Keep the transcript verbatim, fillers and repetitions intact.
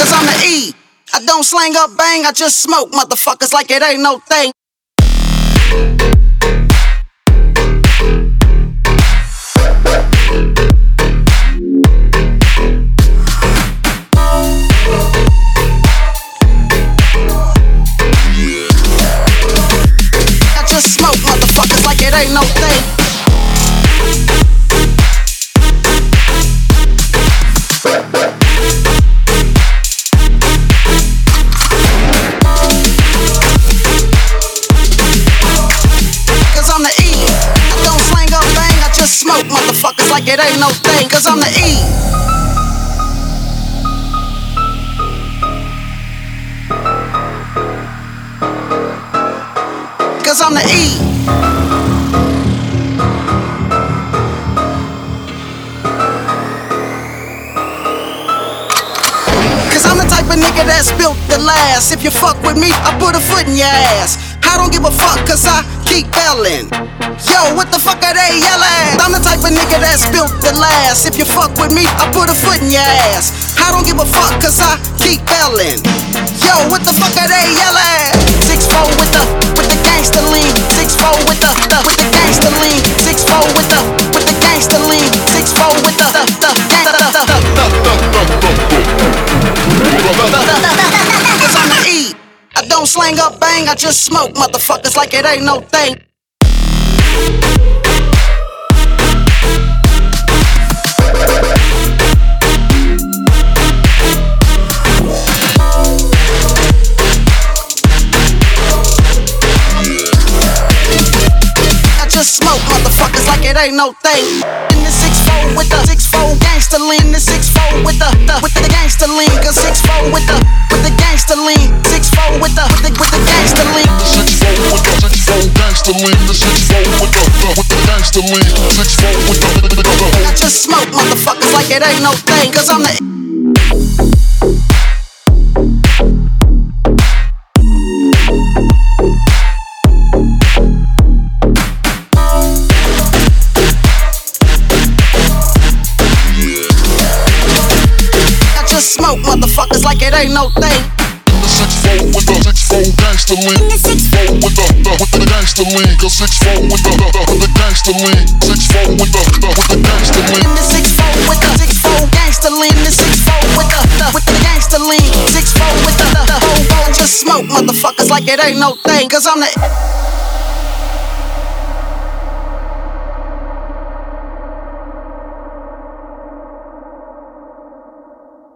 Cause I'm the E. I don't slang up bang, I just smoke motherfuckers like it ain't no thing. I just smoke motherfuckers like it ain't no thing. Smoke motherfuckers like it ain't no thing. Cause I'm the E. Cause I'm the E. Cause I'm the type of nigga that's built to last. If you fuck with me, I put a foot in your ass. I don't give a fuck cause I keep belling. Yo, what the fuck are they yelling? I'm the type of nigga that's built to last. If you fuck with me, I put a foot in your ass. I don't give a fuck cause I keep belling. Yo, what the fuck are they yelling? six four with the, with the gangster lean. six four with the, the, with the gangster lean. six four with the, with the gangster lean. six four with the, the, the, the, the, the, cause I'm the E. I don't slang up bang, I just smoke motherfuckers like it ain't no thing. I just smoke motherfuckers like it ain't no thing. In the six four with the six four gangster lean. The six four with the, the with the gangster lean. Cause six four with the with the gangster lean. six four with the with the with the gangster lean. The six four with the six four gangster lean. The six four with the the with the gangster lean. six four with the the the the. I just smoke motherfuckers like it ain't no thing. Cause I'm the smoke motherfuckers like it ain't no thing. The six four with the six four gangster lean. The six four with the the with the gangster lean. Cause six four with the the with the gangster lean. six four with the the with the gangster lean. The six four with the six four gangster lean. The six four with the the with the gangster lean. six four with the the whole whole just smoke motherfuckers like it ain't no thing. Cause I'm the